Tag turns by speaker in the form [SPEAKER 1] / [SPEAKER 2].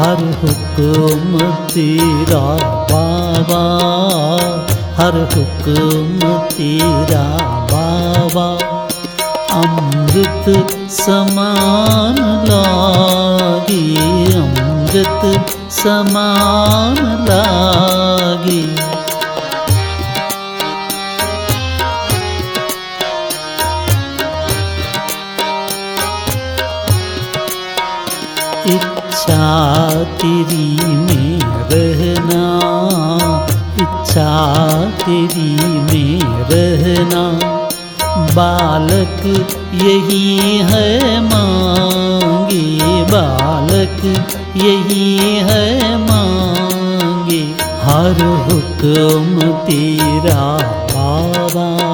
[SPEAKER 1] हर हुक्म तेरा बाबा, हर हुक्म तेरा बाबा। अमृत समान लागे, अमृत समान लागे। इच्छा तेरी में रहना, इच्छा तेरी में रहना। बालक यही है मांगे, बालक यही है मांगे। हर हुक्म तेरा बाबा,